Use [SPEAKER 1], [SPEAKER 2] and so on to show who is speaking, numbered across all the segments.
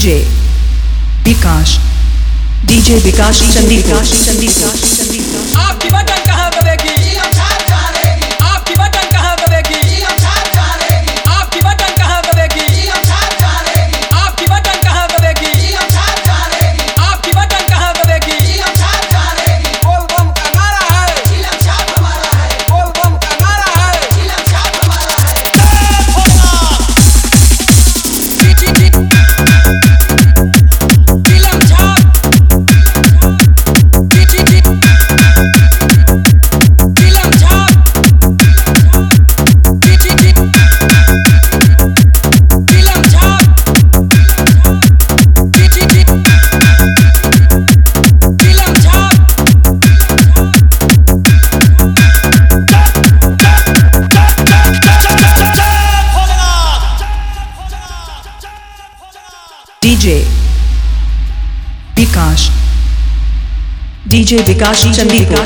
[SPEAKER 1] DJ विकास चंदीपुर।
[SPEAKER 2] आपकी button कहाँ दबेगी? आपकी बटन कहाँ दबेगी? आपकी बटन कहाँ दबेगी? आपकी बटन कहाँ दबेगी? आपकी बटन कहाँ दबेगी?
[SPEAKER 3] बोल बम का नारा है, बोल बम का नारा है।
[SPEAKER 1] DJ विकास चंदीपुर।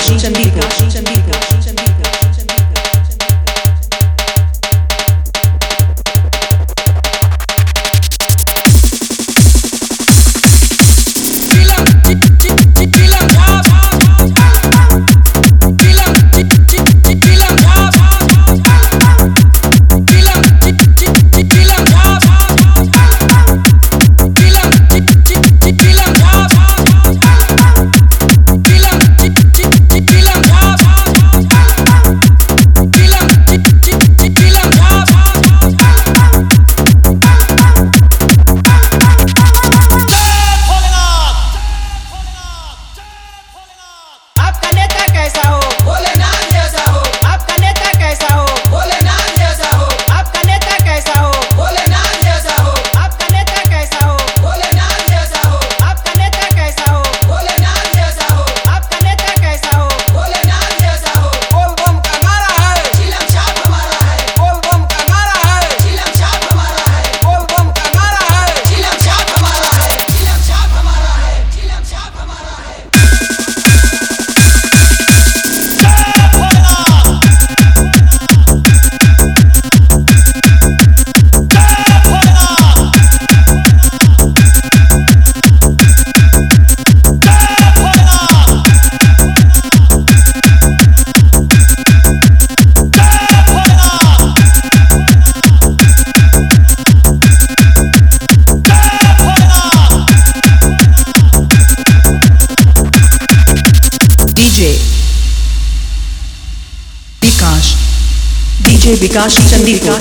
[SPEAKER 1] DJ विकास चंदीपुर।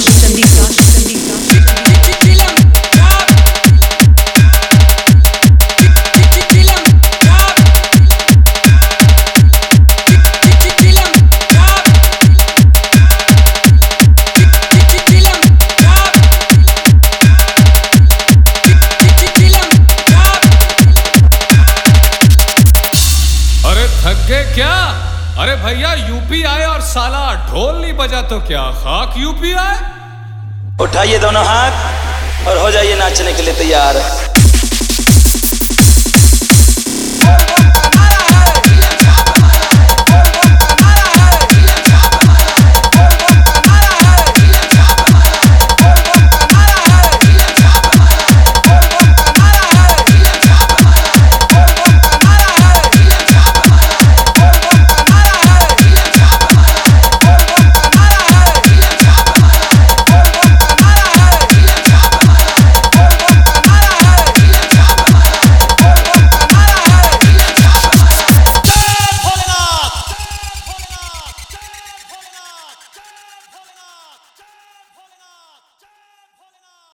[SPEAKER 4] अरे थक गए क्या? अरे भैया यूपी आए और साला ढोल नहीं बजा तो क्या खाक यूपी आए?
[SPEAKER 5] उठाइए दोनों हाथ और हो जाइए नाचने के लिए तैयार।